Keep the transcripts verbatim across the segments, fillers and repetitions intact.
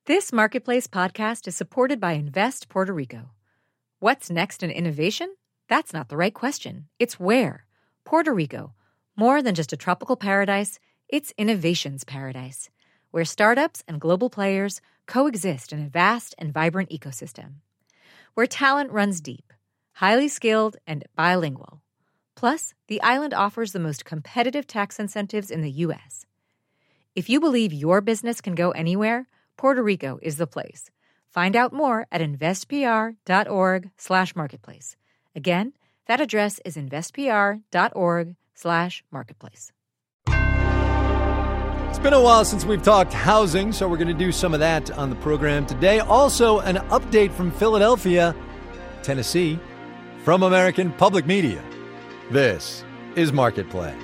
This Marketplace podcast is supported by Invest Puerto Rico. What's next in innovation? That's not the right question. It's where. Puerto Rico. More than just a tropical paradise, it's innovation's paradise, where startups and global players coexist in a vast and vibrant ecosystem. Where talent runs deep, highly skilled, and bilingual. Plus, the island offers the most competitive tax incentives in the U S. If you believe your business can go anywhere, Puerto Rico is the place. Find out more at investpr.org slash marketplace. Again, that address is investpr.org slash marketplace. It's been a while since we've talked housing, so we're going to do some of that on the program today. Also, an update from Philadelphia, Tennessee, from American Public Media. This is Marketplace.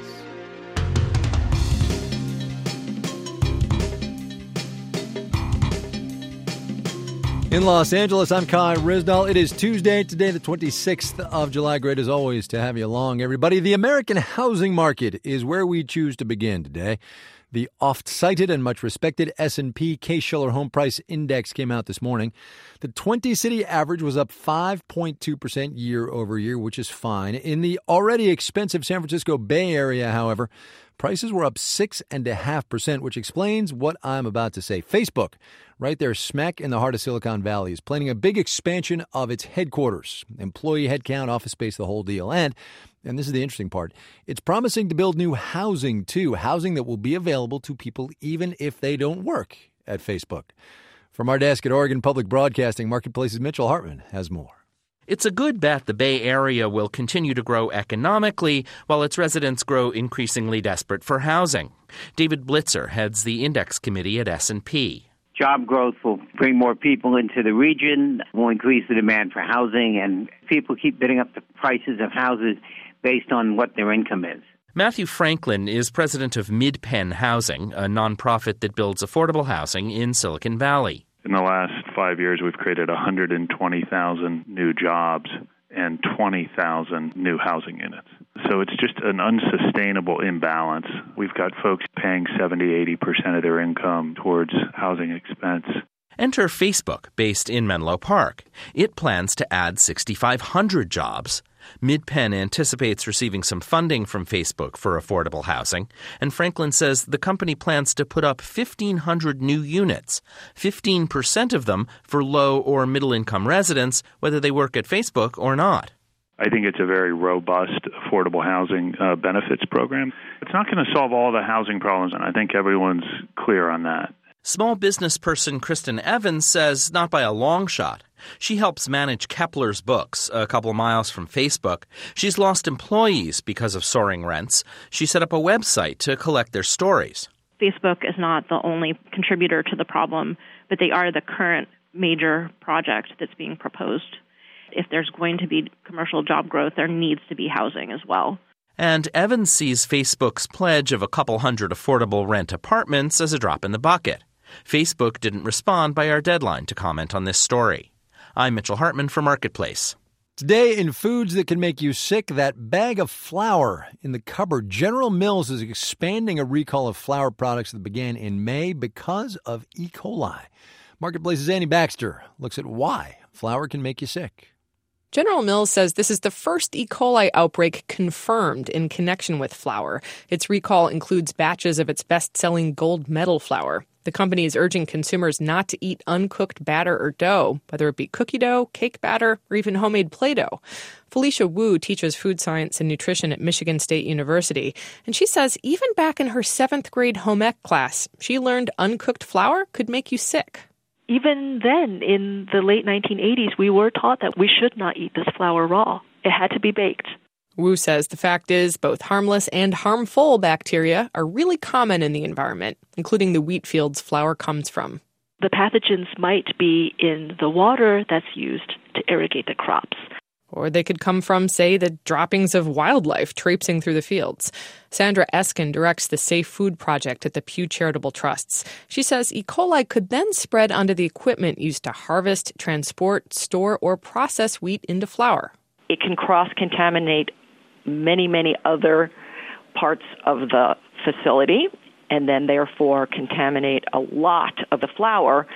In Los Angeles, I'm Kai Risdall. It is Tuesday, today the twenty-sixth of July. Great as always to have you along, everybody. The American housing market is where we choose to begin today. The oft-cited and much-respected S and P Case-Shiller Home Price Index came out this morning. The twenty-city average was up five point two percent year over year, which is fine. In the already expensive San Francisco Bay Area, however, prices were up six point five percent, which explains what I'm about to say. Facebook, right there smack in the heart of Silicon Valley, is planning a big expansion of its headquarters. Employee headcount, office space, the whole deal. And, and this is the interesting part, it's promising to build new housing, too. Housing that will be available to people even if they don't work at Facebook. From our desk at Oregon Public Broadcasting, Marketplace's Mitchell Hartman has more. It's a good bet the Bay Area will continue to grow economically while its residents grow increasingly desperate for housing. David Blitzer heads the index committee at S and P. Job growth will bring more people into the region, will increase the demand for housing, and people keep bidding up the prices of houses based on what their income is. Matthew Franklin is president of MidPenn Housing, a nonprofit that builds affordable housing in Silicon Valley. In the last five years, we've created one hundred twenty thousand new jobs and twenty thousand new housing units. So it's just an unsustainable imbalance. We've got folks paying seventy, eighty percent of their income towards housing expense. Enter Facebook, based in Menlo Park. It plans to add six thousand five hundred jobs. MidPenn anticipates receiving some funding from Facebook for affordable housing, and Franklin says the company plans to put up fifteen hundred new units, fifteen percent of them for low or middle-income residents, whether they work at Facebook or not. I think it's a very robust affordable housing uh, benefits program. It's not going to solve all the housing problems, and I think everyone's clear on that. Small business person Kristen Evans says not by a long shot. She helps manage Kepler's Books, a couple of miles from Facebook. She's lost employees because of soaring rents. She set up a website to collect their stories. Facebook is not the only contributor to the problem, but they are the current major project that's being proposed. If there's going to be commercial job growth, there needs to be housing as well. And Evans sees Facebook's pledge of a couple hundred affordable rent apartments as a drop in the bucket. Facebook didn't respond by our deadline to comment on this story. I'm Mitchell Hartman for Marketplace. Today, in foods that can make you sick, that bag of flour in the cupboard. General Mills is expanding a recall of flour products that began in May because of E. coli. Marketplace's Annie Baxter looks at why flour can make you sick. General Mills says this is the first E. coli outbreak confirmed in connection with flour. Its recall includes batches of its best-selling gold medal flour. The company is urging consumers not to eat uncooked batter or dough, whether it be cookie dough, cake batter, or even homemade Play-Doh. Felicia Wu teaches food science and nutrition at Michigan State University, and she says even back in her seventh grade home ec class, she learned uncooked flour could make you sick. Even then, in the late nineteen eighties, we were taught that we should not eat this flour raw. It had to be baked. Wu says the fact is both harmless and harmful bacteria are really common in the environment, including the wheat fields flour comes from. The pathogens might be in the water that's used to irrigate the crops. Or they could come from, say, the droppings of wildlife traipsing through the fields. Sandra Eskin directs the Safe Food Project at the Pew Charitable Trusts. She says E. coli could then spread onto the equipment used to harvest, transport, store, or process wheat into flour. It can cross-contaminate many, many other parts of the facility and then therefore contaminate a lot of the flour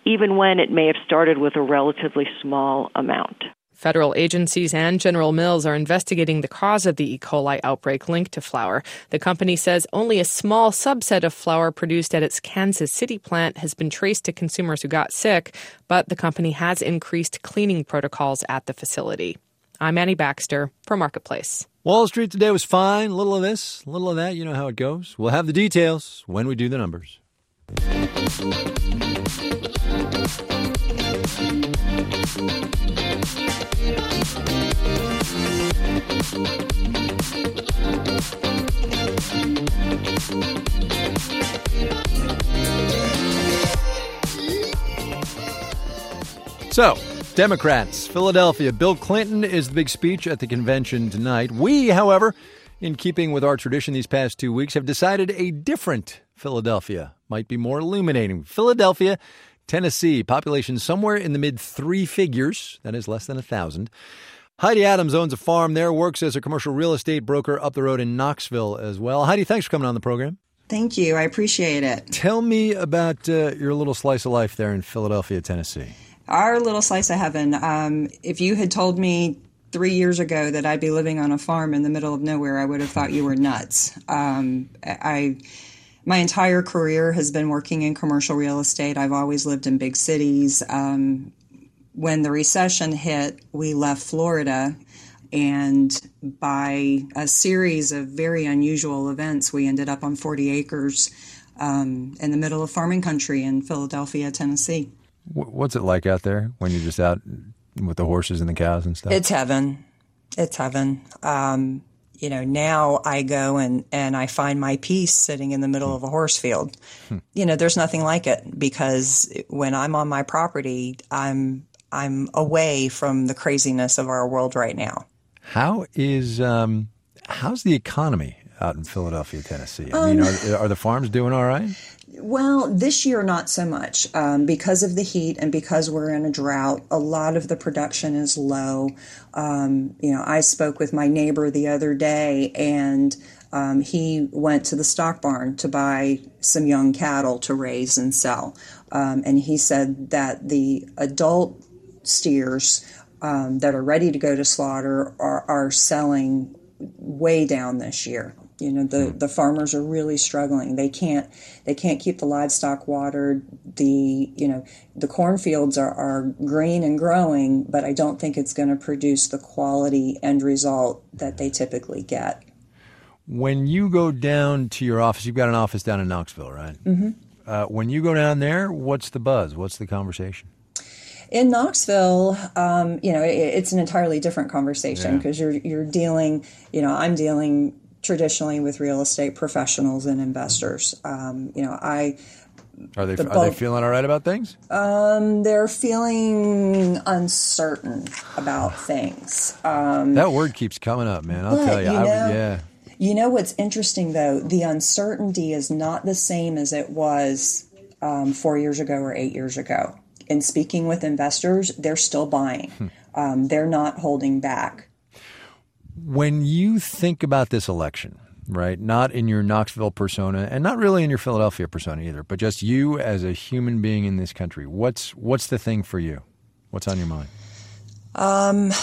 even when it may have started with a relatively small amount. Federal agencies and General Mills are investigating the cause of the E. coli outbreak linked to flour. The company says only a small subset of flour produced at its Kansas City plant has been traced to consumers who got sick, but the company has increased cleaning protocols at the facility. I'm Annie Baxter for Marketplace. Wall Street today was fine. A little of this, a little of that. You know how it goes. We'll have the details when we do the numbers. So, Democrats, Philadelphia. Bill Clinton is the big speech at the convention tonight. We, however, in keeping with our tradition these past two weeks, have decided a different Philadelphia might be more illuminating. Philadelphia, Tennessee, population somewhere in the mid three figures. That is less than a thousand. Heidi Adams owns a farm there, works as a commercial real estate broker up the road in Knoxville as well. Heidi, thanks for coming on the program. Thank you. I appreciate it. Tell me about uh, your little slice of life there in Philadelphia, Tennessee. Our little slice of heaven. Um, if you had told me three years ago that I'd be living on a farm in the middle of nowhere, I would have thought you were nuts. Um, I, my entire career has been working in commercial real estate. I've always lived in big cities. Um, when the recession hit, we left Florida, and by a series of very unusual events, we ended up on forty acres um, in the middle of farming country in Philadelphia, Tennessee. What's it like out there when you're just out with the horses and the cows and stuff? It's heaven. It's heaven. Um, you know, now I go and, and I find my peace sitting in the middle hmm. of a horse field. Hmm. You know, there's nothing like it, because when I'm on my property, I'm I'm away from the craziness of our world right now. How is um, how's the economy out in Philadelphia, Tennessee? I um, mean, are, are the farms doing all right? Well, this year, not so much. Um, because of the heat and because we're in a drought, a lot of the production is low. Um, you know, I spoke with my neighbor the other day, and um, he went to the stock barn to buy some young cattle to raise and sell. Um, and he said that the adult steers um, that are ready to go to slaughter are, are selling way down this year. You know, the, the farmers are really struggling. They can't they can't keep the livestock watered. The you know the cornfields are, are green and growing, but I don't think it's going to produce the quality end result that they typically get. When you go down to your office, you've got an office down in Knoxville, right? Mm-hmm. Uh, when you go down there, what's the buzz? What's the conversation? In Knoxville, um, you know, it, it's an entirely different conversation, because yeah. you're you're dealing. You know, I'm dealing traditionally with real estate professionals and investors. Um, you know, I are they the are they feeling all right about things? Um, they're feeling uncertain about things. Um, that word keeps coming up, man. I'll but, tell you. you I, know, yeah. You know what's interesting though? The uncertainty is not the same as it was um, four years ago or eight years ago. In speaking with investors, they're still buying. Hmm. Um, they're not holding back. When you think about this election, right, not in your Knoxville persona and not really in your Philadelphia persona either, but just you as a human being in this country, what's what's the thing for you? What's on your mind? Um,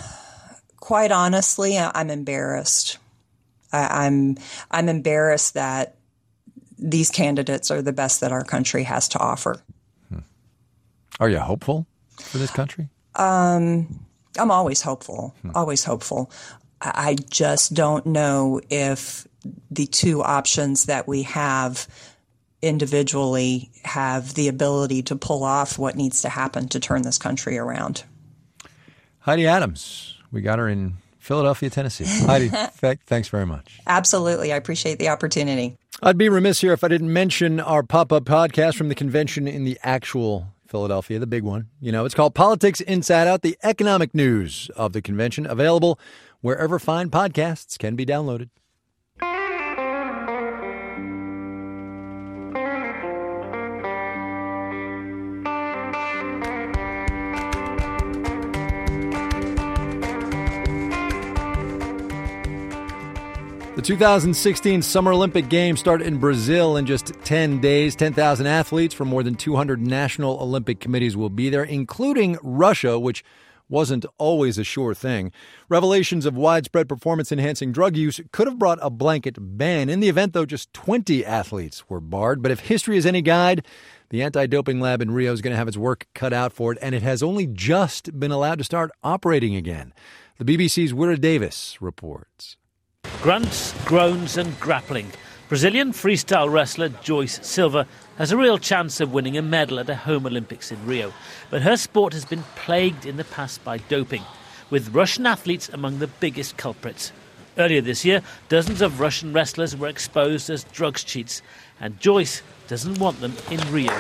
quite honestly, I'm embarrassed. I, I'm I'm embarrassed that these candidates are the best that our country has to offer. Hmm. Are you hopeful for this country? Um, I'm always hopeful, hmm. always hopeful. I just don't know if the two options that we have individually have the ability to pull off what needs to happen to turn this country around. Heidi Adams, we got her in Philadelphia, Tennessee. Heidi, thanks very much. Absolutely. I appreciate the opportunity. I'd be remiss here if I didn't mention our pop-up podcast from the convention in the actual Philadelphia, the big one. You know, it's called Politics Inside Out, the economic news of the convention, available wherever fine podcasts can be downloaded. The The two thousand sixteen Summer Olympic Games start in Brazil in just ten days. ten thousand athletes from more than two hundred national Olympic committees will be there, including Russia, which wasn't always a sure thing. Revelations of widespread performance-enhancing drug use could have brought a blanket ban. In the event, though, just twenty athletes were barred. But if history is any guide, the anti-doping lab in Rio is going to have its work cut out for it, and it has only just been allowed to start operating again. The B B C's Wira Davis reports. Grunts, groans and grappling. Brazilian freestyle wrestler Joyce Silva has a real chance of winning a medal at a home Olympics in Rio. But her sport has been plagued in the past by doping, with Russian athletes among the biggest culprits. Earlier this year, dozens of Russian wrestlers were exposed as drugs cheats, and Joyce doesn't want them in Rio.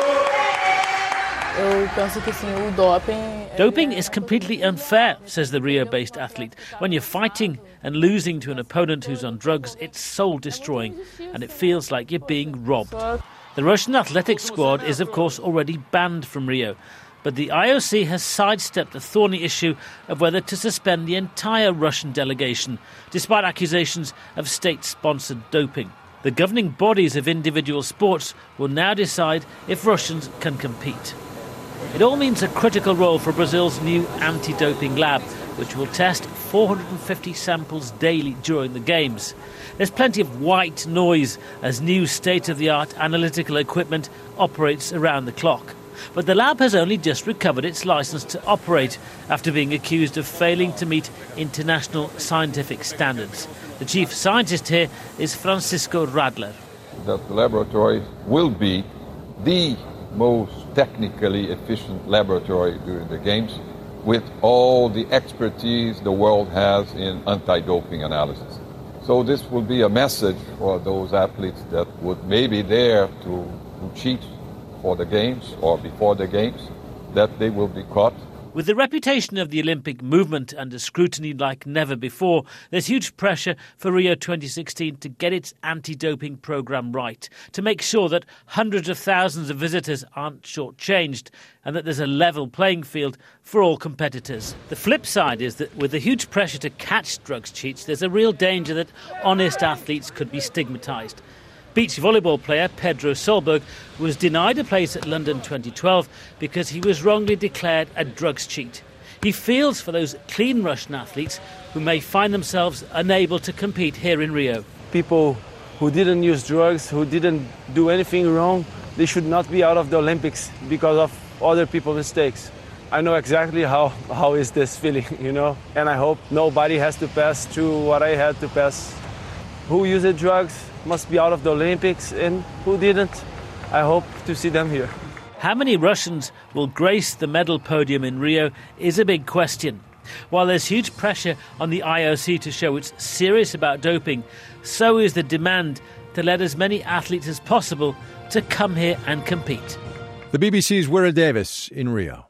Doping is completely unfair, says the Rio-based athlete. When you're fighting and losing to an opponent who's on drugs, it's soul-destroying, and it feels like you're being robbed. The Russian athletic squad is, of course, already banned from Rio, but the I O C has sidestepped the thorny issue of whether to suspend the entire Russian delegation, despite accusations of state-sponsored doping. The governing bodies of individual sports will now decide if Russians can compete. It all means a critical role for Brazil's new anti-doping lab, which will test four hundred fifty samples daily during the Games. There's plenty of white noise as new state-of-the-art analytical equipment operates around the clock. But the lab has only just recovered its license to operate after being accused of failing to meet international scientific standards. The chief scientist here is Francisco Radler. That the laboratory will be the most technically efficient laboratory during the Games, with all the expertise the world has in anti-doping analysis. So this will be a message for those athletes that would maybe dare to, to cheat for the Games or before the Games, that they will be caught. With the reputation of the Olympic movement under scrutiny like never before, there's huge pressure for Rio twenty sixteen to get its anti-doping programme right, to make sure that hundreds of thousands of visitors aren't shortchanged and that there's a level playing field for all competitors. The flip side is that with the huge pressure to catch drugs cheats, there's a real danger that honest athletes could be stigmatised. Beach volleyball player Pedro Solberg was denied a place at London twenty twelve because he was wrongly declared a drugs cheat. He feels for those clean Russian athletes who may find themselves unable to compete here in Rio. People who didn't use drugs, who didn't do anything wrong, they should not be out of the Olympics because of other people's mistakes. I know exactly how, how is this feeling, you know, and I hope nobody has to pass through what I had to pass. Who used drugs must be out of the Olympics, and who didn't, I hope to see them here. How many Russians will grace the medal podium in Rio is a big question. While there's huge pressure on the I O C to show it's serious about doping, so is the demand to let as many athletes as possible to come here and compete. The B B C's Wira Davis in Rio.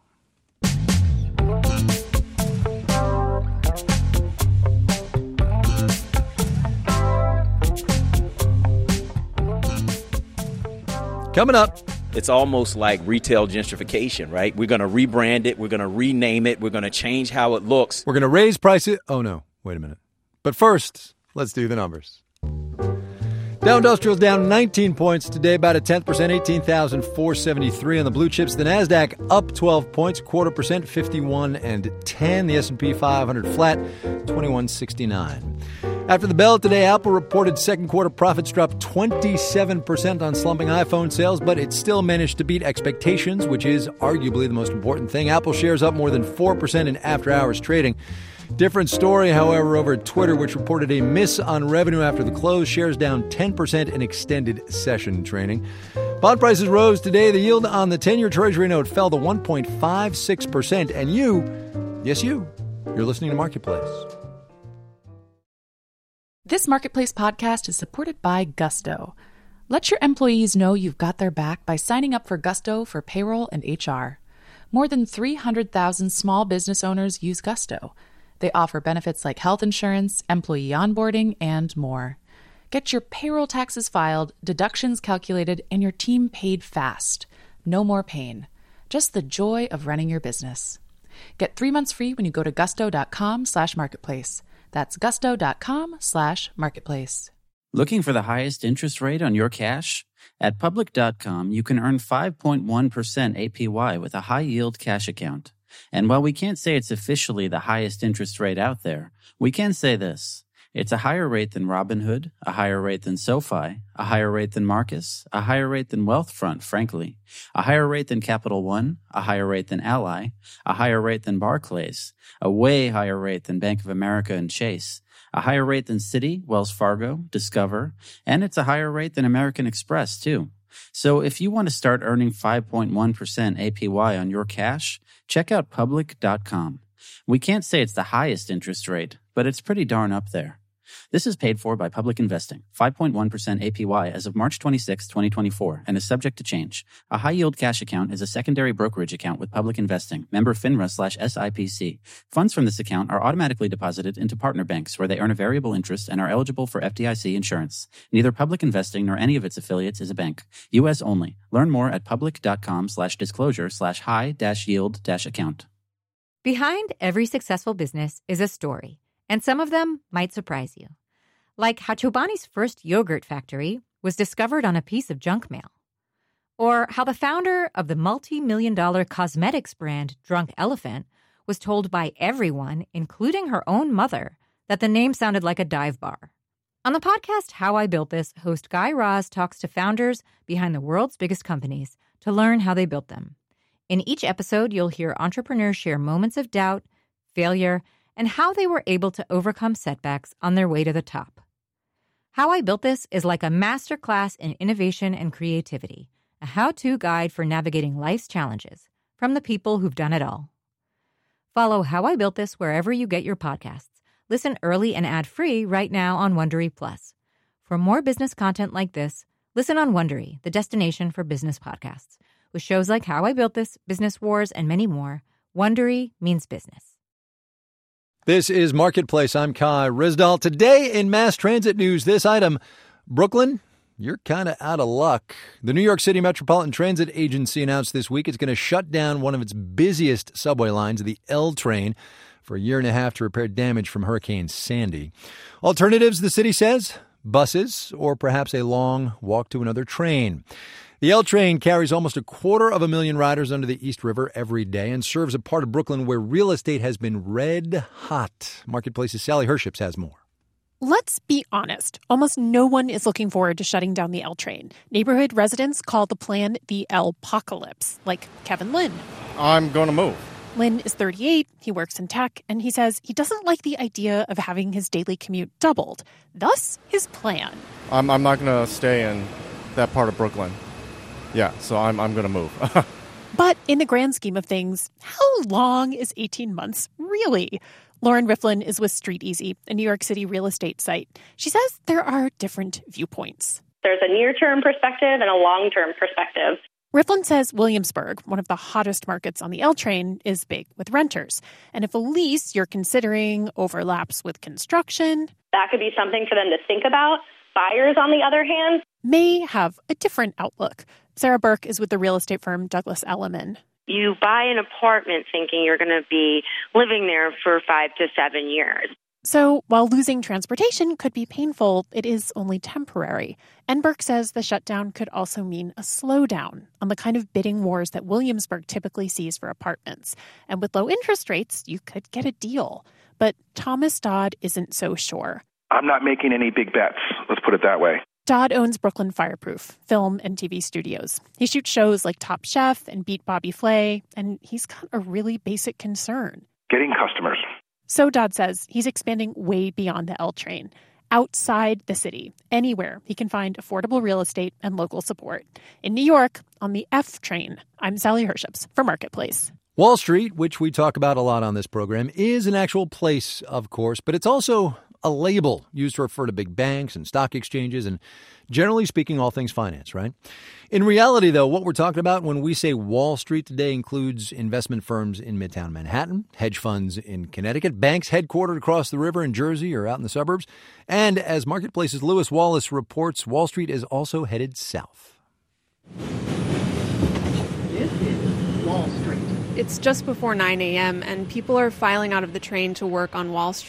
Coming up. It's almost like retail gentrification, right? We're going to rebrand it. We're going to rename it. We're going to change how it looks. We're going to raise prices. Oh, no. Wait a minute. But first, let's do the numbers. Dow Industrial's down nineteen points today, about a tenth percent, eighteen thousand four hundred seventy-three on the blue chips. The Nasdaq up twelve points, quarter percent, fifty-one and ten. The S and P five hundred flat, twenty-one sixty-nine. After the bell today, Apple reported second quarter profits dropped twenty-seven percent on slumping iPhone sales, but it still managed to beat expectations, which is arguably the most important thing. Apple shares up more than four percent in after-hours trading. Different story, however, over at Twitter, which reported a miss on revenue after the close. Shares down ten percent in extended session trading. Bond prices rose today. The yield on the ten-year Treasury note fell to one point five six percent. And you, yes you, you're listening to Marketplace. This Marketplace podcast is supported by Gusto. Let your employees know you've got their back by signing up for Gusto for payroll and H R. More than three hundred thousand small business owners use Gusto. They offer benefits like health insurance, employee onboarding, and more. Get your payroll taxes filed, deductions calculated, and your team paid fast. No more pain. Just the joy of running your business. Get three months free when you go to gusto.com slash marketplace. That's gusto.com slash marketplace. Looking for the highest interest rate on your cash? At public dot com, you can earn five point one percent A P Y with a high-yield cash account. And while we can't say it's officially the highest interest rate out there, we can say this. It's a higher rate than Robinhood, a higher rate than SoFi, a higher rate than Marcus, a higher rate than Wealthfront, frankly, a higher rate than Capital One, a higher rate than Ally, a higher rate than Barclays, a way higher rate than Bank of America and Chase, a higher rate than Citi, Wells Fargo, Discover, and it's a higher rate than American Express, too. So if you want to start earning five point one percent A P Y on your cash, check out public dot com. We can't say it's the highest interest rate, but it's pretty darn up there. This is paid for by Public Investing, five point one percent A P Y as of March twenty-sixth, twenty twenty-four, and is subject to change. A high-yield cash account is a secondary brokerage account with Public Investing, member FINRA slash S I P C. Funds from this account are automatically deposited into partner banks where they earn a variable interest and are eligible for F D I C insurance. Neither Public Investing nor any of its affiliates is a bank. U S only. Learn more at public.com slash disclosure slash high dash yield dash account. Behind every successful business is a story, and some of them might surprise you. Like how Chobani's first yogurt factory was discovered on a piece of junk mail. Or how the founder of the multi-million dollar cosmetics brand Drunk Elephant was told by everyone, including her own mother, that the name sounded like a dive bar. On the podcast How I Built This, host Guy Raz talks to founders behind the world's biggest companies to learn how they built them. In each episode, you'll hear entrepreneurs share moments of doubt, failure, and how they were able to overcome setbacks on their way to the top. How I Built This is like a masterclass in innovation and creativity, a how-to guide for navigating life's challenges from the people who've done it all. Follow How I Built This wherever you get your podcasts. Listen early and ad-free right now on Wondery Plus. For more business content like this, listen on Wondery, the destination for business podcasts. With shows like How I Built This, Business Wars, and many more, Wondery means business. This is Marketplace. I'm Kai Ryssdal. Today in mass transit news, this item, Brooklyn, you're kind of out of luck. The New York City Metropolitan Transit Agency announced this week it's going to shut down one of its busiest subway lines, the L train, for a year and a half to repair damage from Hurricane Sandy. Alternatives, the city says, buses or perhaps a long walk to another train. The L train carries almost a quarter of a million riders under the East River every day and serves a part of Brooklyn where real estate has been red hot. Marketplace's Sally Herships has more. Let's be honest. Almost no one is looking forward to shutting down the L train. Neighborhood residents call the plan the L-pocalypse, like Kevin Lynn. I'm going to move. Lynn is thirty-eight, he works in tech, and he says he doesn't like the idea of having his daily commute doubled. Thus, his plan. I'm, I'm not going to stay in that part of Brooklyn. Yeah, so I'm I'm going to move. But in the grand scheme of things, how long is eighteen months, really? Lauren Riflin is with Street Easy, a New York City real estate site. She says there are different viewpoints. There's a near-term perspective and a long-term perspective. Riflin says Williamsburg, one of the hottest markets on the L train, is big with renters. And if a lease you're considering overlaps with construction, that could be something for them to think about. Buyers, on the other hand, may have a different outlook. Sarah Burke is with the real estate firm Douglas Elliman. You buy an apartment thinking you're going to be living there for five to seven years. So while losing transportation could be painful, it is only temporary. And Burke says the shutdown could also mean a slowdown on the kind of bidding wars that Williamsburg typically sees for apartments. And with low interest rates, you could get a deal. But Thomas Dodd isn't so sure. I'm not making any big bets, let's put it that way. Dodd owns Brooklyn Fireproof, film and T V studios. He shoots shows like Top Chef and Beat Bobby Flay, and he's got a really basic concern. Getting customers. So Dodd says he's expanding way beyond the L train, outside the city, anywhere he can find affordable real estate and local support. In New York, on the F train. I'm Sally Herships for Marketplace. Wall Street, which we talk about a lot on this program, is an actual place, of course, but it's also a label used to refer to big banks and stock exchanges and, generally speaking, all things finance, right? In reality, though, what we're talking about when we say Wall Street today includes investment firms in Midtown Manhattan, hedge funds in Connecticut, banks headquartered across the river in Jersey or out in the suburbs. And as Marketplace's Lewis Wallace reports, Wall Street is also headed south. This is Wall Street. It's just before nine a.m. and people are filing out of the train to work on Wall Street.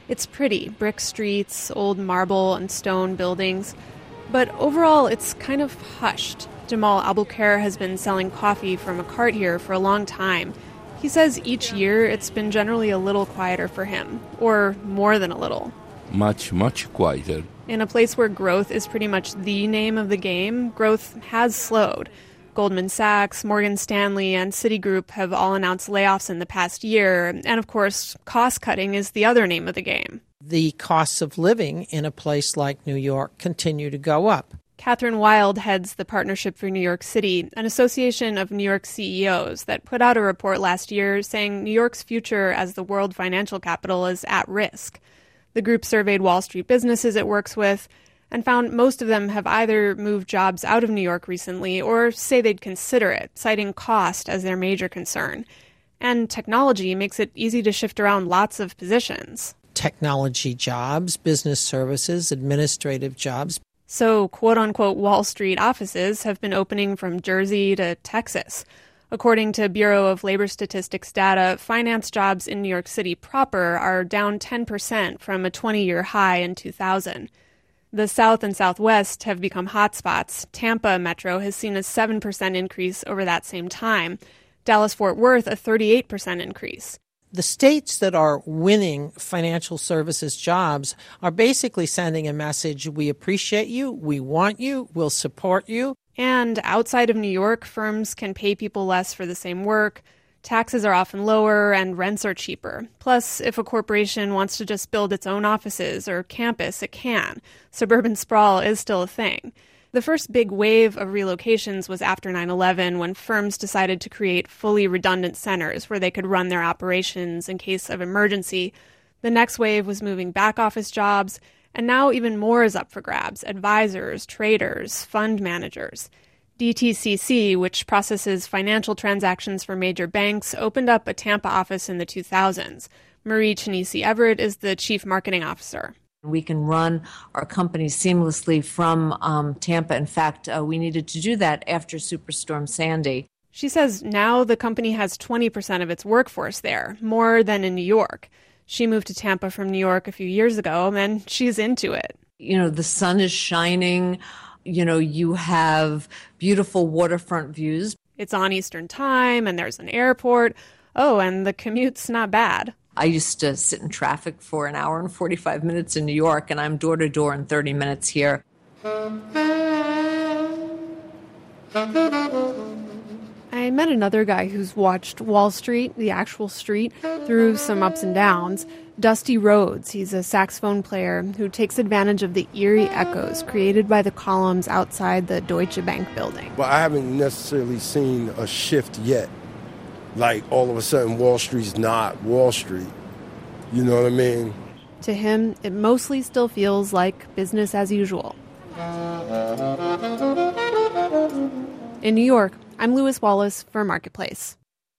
It's pretty, brick streets, old marble and stone buildings. But overall, it's kind of hushed. Jamal Abulkhair has been selling coffee from a cart here for a long time. He says each year it's been generally a little quieter for him, or more than a little. Much, much quieter. In a place where growth is pretty much the name of the game, growth has slowed. Goldman Sachs, Morgan Stanley, and Citigroup have all announced layoffs in the past year. And of course, cost-cutting is the other name of the game. The costs of living in a place like New York continue to go up. Catherine Wild heads the Partnership for New York City, an association of New York C E Os that put out a report last year saying New York's future as the world financial capital is at risk. The group surveyed Wall Street businesses it works with and found most of them have either moved jobs out of New York recently or say they'd consider it, citing cost as their major concern. And technology makes it easy to shift around lots of positions. Technology jobs, business services, administrative jobs. So, quote-unquote Wall Street offices have been opening from Jersey to Texas. According to Bureau of Labor Statistics data, finance jobs in New York City proper are down ten percent from a twenty-year high in two thousand. The South and Southwest have become hotspots. Tampa Metro has seen a seven percent increase over that same time. Dallas-Fort Worth, a thirty-eight percent increase. The states that are winning financial services jobs are basically sending a message: we appreciate you, we want you, we'll support you. And outside of New York, firms can pay people less for the same work. Taxes are often lower and rents are cheaper. Plus, if a corporation wants to just build its own offices or campus, it can. Suburban sprawl is still a thing. The first big wave of relocations was after nine eleven, when firms decided to create fully redundant centers where they could run their operations in case of emergency. The next wave was moving back office jobs, and now even more is up for grabs: advisors, traders, fund managers. D T C C, which processes financial transactions for major banks, opened up a Tampa office in the two thousands. Marie Chinisi Everett is the chief marketing officer. We can run our company seamlessly from um, Tampa. In fact, uh, we needed to do that after Superstorm Sandy. She says now the company has twenty percent of its workforce there, more than in New York. She moved to Tampa from New York a few years ago, and she's into it. You know, the sun is shining. You know, you have beautiful waterfront views. It's on Eastern Time, and there's an airport. Oh, and the commute's not bad. I used to sit in traffic for an hour and forty-five minutes in New York, and I'm door to door in thirty minutes here. I met another guy who's watched Wall Street, the actual street, through some ups and downs. Dusty Rhodes, he's a saxophone player who takes advantage of the eerie echoes created by the columns outside the Deutsche Bank building. But I haven't necessarily seen a shift yet. Like, all of a sudden, Wall Street's not Wall Street. You know what I mean? To him, it mostly still feels like business as usual. In New York, I'm Lewis Wallace for Marketplace.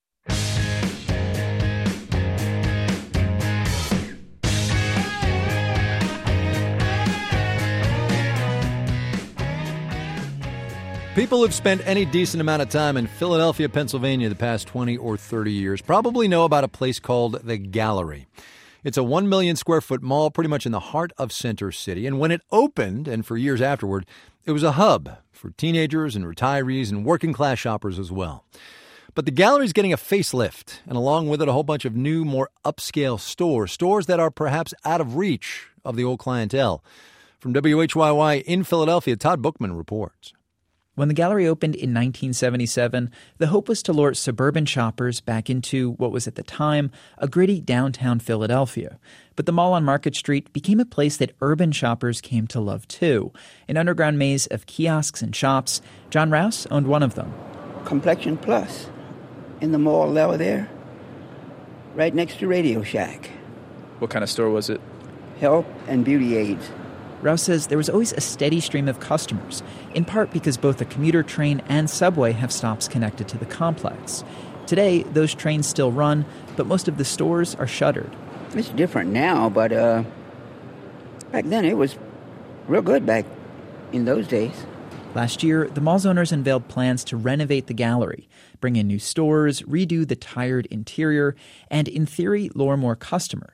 People who've spent any decent amount of time in Philadelphia, Pennsylvania the past twenty or thirty years probably know about a place called The Gallery. It's a one million square foot mall pretty much in the heart of Center City. And when it opened, and for years afterward, it was a hub for teenagers and retirees and working class shoppers as well. But The Gallery's getting a facelift, and along with it, a whole bunch of new, more upscale stores, stores that are perhaps out of reach of the old clientele. From W H Y Y in Philadelphia, Todd Bookman reports. When the Gallery opened in nineteen seventy-seven, the hope was to lure suburban shoppers back into what was at the time a gritty downtown Philadelphia. But the mall on Market Street became a place that urban shoppers came to love too. An underground maze of kiosks and shops. John Rouse owned one of them. Complexion Plus in the mall level there, right next to Radio Shack. What kind of store was it? Health and beauty aids. Rouse says there was always a steady stream of customers, in part because both the commuter train and subway have stops connected to the complex. Today, those trains still run, but most of the stores are shuttered. It's different now, but uh, back then it was real good back in those days. Last year, the mall's owners unveiled plans to renovate the Gallery, bring in new stores, redo the tired interior, and, in theory, lure more customers.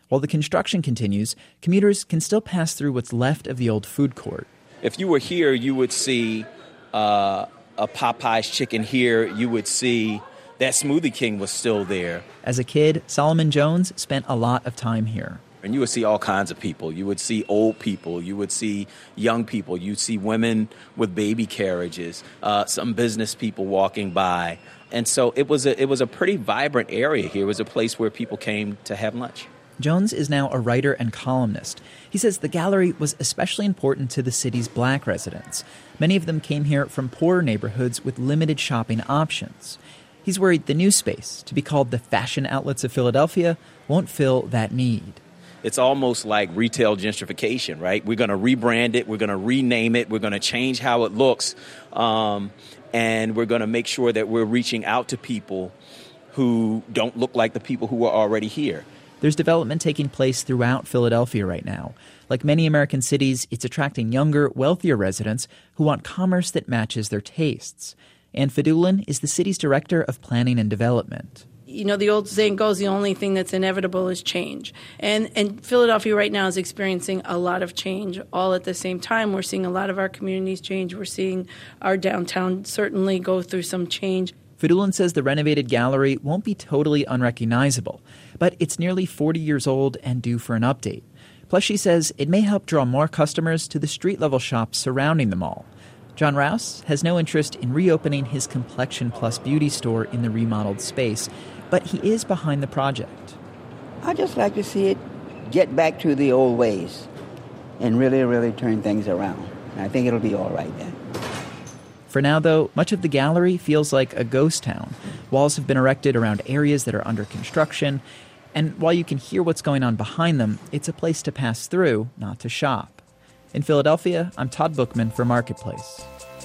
While the construction continues, commuters can still pass through what's left of the old food court. If you were here, you would see uh, a Popeye's chicken here. You would see that Smoothie King was still there. As a kid, Solomon Jones spent a lot of time here. And you would see all kinds of people. You would see old people. You would see young people. You'd see women with baby carriages, uh, some business people walking by. And so it was a, it was a pretty vibrant area here. It was a place where people came to have lunch. Jones is now a writer and columnist. He says the gallery was especially important to the city's black residents. Many of them came here from poorer neighborhoods with limited shopping options. He's worried the new space, to be called the Fashion Outlets of Philadelphia, won't fill that need. It's almost like retail gentrification, right? We're going to rebrand it. We're going to rename it. We're going to change how it looks. Um, and we're going to make sure that we're reaching out to people who don't look like the people who are already here. There's development taking place throughout Philadelphia right now. Like many American cities, it's attracting younger, wealthier residents who want commerce that matches their tastes. Ann Fedulin is the city's director of planning and development. You know, the old saying goes, the only thing that's inevitable is change. And, and Philadelphia right now is experiencing a lot of change all at the same time. We're seeing a lot of our communities change. We're seeing our downtown certainly go through some change. Fedulin says the renovated gallery won't be totally unrecognizable, but it's nearly forty years old and due for an update. Plus, she says it may help draw more customers to the street-level shops surrounding the mall. John Rouse has no interest in reopening his Complexion Plus beauty store in the remodeled space, but he is behind the project. I just like to see it get back to the old ways and really, really turn things around. I think it'll be all right then. For now, though, much of the gallery feels like a ghost town. Walls have been erected around areas that are under construction, and while you can hear what's going on behind them, it's a place to pass through, not to shop. In Philadelphia, I'm Todd Bookman for Marketplace.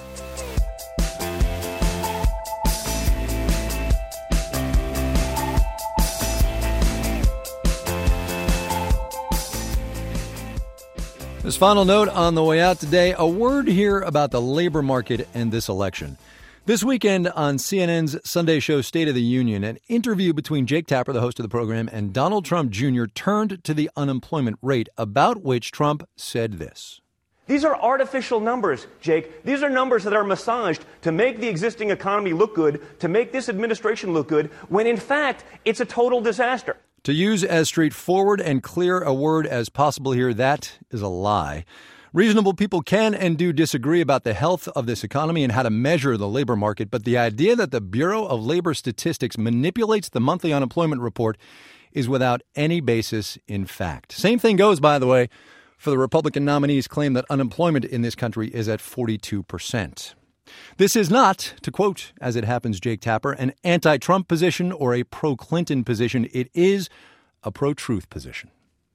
This final note on the way out today, a word here about the labor market and this election. This weekend on C N N's Sunday show State of the Union, an interview between Jake Tapper, the host of the program, and Donald Trump Junior turned to the unemployment rate, about which Trump said this. These are artificial numbers, Jake. These are numbers that are massaged to make the existing economy look good, to make this administration look good, when in fact it's a total disaster. To use as straightforward and clear a word as possible here, that is a lie. Reasonable people can and do disagree about the health of this economy and how to measure the labor market, but the idea that the Bureau of Labor Statistics manipulates the monthly unemployment report is without any basis in fact. Same thing goes, by the way, for the Republican nominees' claim that unemployment in this country is at forty-two percent. This is not, to quote, as it happens, Jake Tapper, an anti-Trump position or a pro-Clinton position. It is a pro-truth position.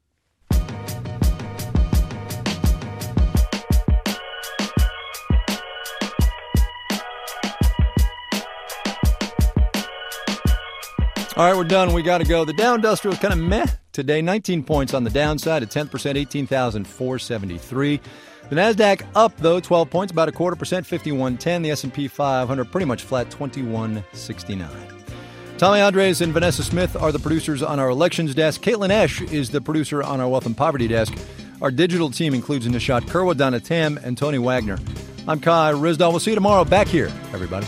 All right, we're done. We got to go. The Dow Industrial is kind of meh today. nineteen points on the downside at tenth percent, eighteen thousand four hundred seventy-three. The NASDAQ up, though, twelve points, about a quarter percent, fifty-one ten. The S and P five hundred pretty much flat, twenty-one sixty-nine. Tommy Andres and Vanessa Smith are the producers on our elections desk. Caitlin Esch is the producer on our wealth and poverty desk. Our digital team includes Nishat Kurwa, Donna Tam, and Tony Wagner. I'm Kai Ryssdal. We'll see you tomorrow back here, everybody.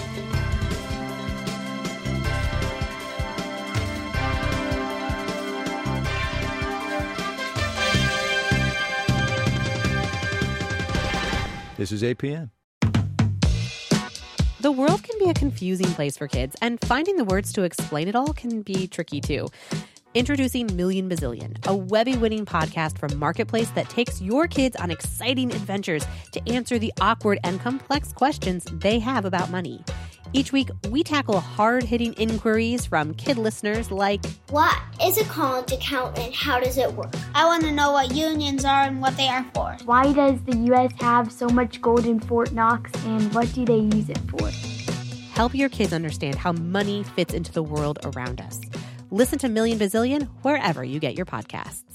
This is A P M. The world can be a confusing place for kids, and finding the words to explain it all can be tricky too. Introducing Million Bazillion, a Webby-winning podcast from Marketplace that takes your kids on exciting adventures to answer the awkward and complex questions they have about money. Each week, we tackle hard-hitting inquiries from kid listeners like, what is a college account and how does it work? I want to know what unions are and what they are for. Why does the U S have so much gold in Fort Knox and what do they use it for? Help your kids understand how money fits into the world around us. Listen to Million Bazillion wherever you get your podcasts.